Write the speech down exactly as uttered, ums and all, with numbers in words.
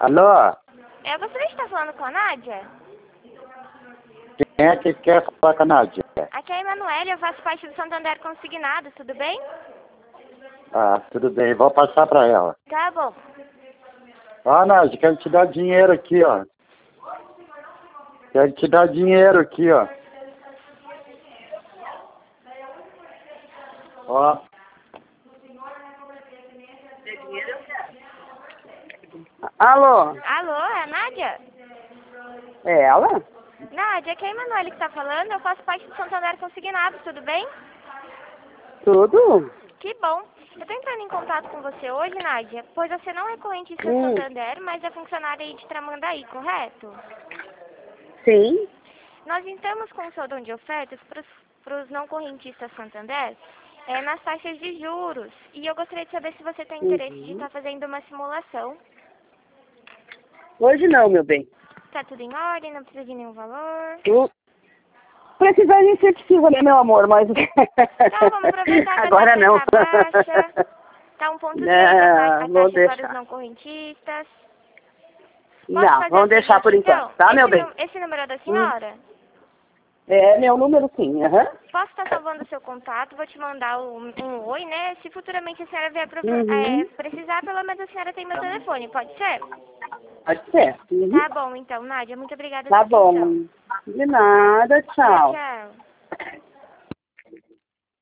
Alô? Eu gostaria de estar falando com a Nádia. Quem é que quer falar com a Nádia? Aqui é a Emanuele, eu faço parte do Santander Consignados, tudo bem? Ah, tudo bem, vou passar pra ela. Tá bom. Ó, Nádia, quero te dar dinheiro aqui, ó. Quero te dar dinheiro aqui, ó. Ó. Alô? Alô, é a Nádia? É ela? Nádia, aqui é a Emanuele que está falando, eu faço parte do Santander Consignados, tudo bem? Tudo? Que bom. Eu tô entrando em contato com você hoje, Nádia, pois você não é correntista Hum. Santander, mas é funcionária aí de Tramandaí, correto? Sim. Nós estamos com um saldão de ofertas para os não correntistas Santander é, nas taxas de juros. E eu gostaria de saber se você tem interesse de Uhum. estar fazendo uma simulação. Hoje não, meu bem. Tá tudo em ordem, não precisa de nenhum valor. Tu... Precisar a gente precisa, né, meu amor? Mas. Tá, vamos aproveitar que Agora a não. taxa tá baixa. Tá um ponto três É, a, ta- a vou taxa para os deixar. não correntistas. Posso Não, fazer vamos o deixar seguinte, por enquanto, então? tá, Esse, meu bem? nu- esse número é da Hum. senhora? É meu número, sim. Aham. Posso estar salvando o seu contato, vou te mandar um, um oi, né? Se futuramente a senhora vier pro, Uhum. é, precisar, pelo menos a senhora tem meu telefone, pode ser? Pode ser. Uhum. Tá bom, então, Nádia, muito obrigada Tá pela atenção. bom. De nada, Tchau, tchau. tchau.